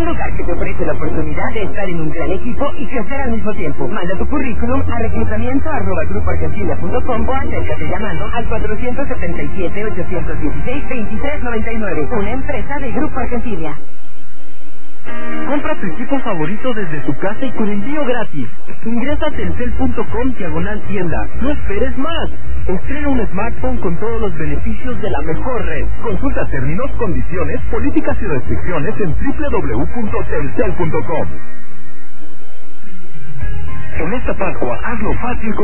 Un lugar que te ofrece la oportunidad de estar en un gran equipo y crecer al mismo tiempo. Manda tu currículum a reclutamiento@grupoargentina.com o acércate llamando al 477-816-2399. Una empresa de Grupo Argentina. Compra tu equipo favorito desde tu casa y con envío gratis. Ingresa a telcel.com/tienda. No esperes más. Estrena un smartphone con todos los beneficios de la mejor red. Consulta términos, condiciones, políticas y restricciones en www.telcel.com. En esta Pascua, hazlo fácil con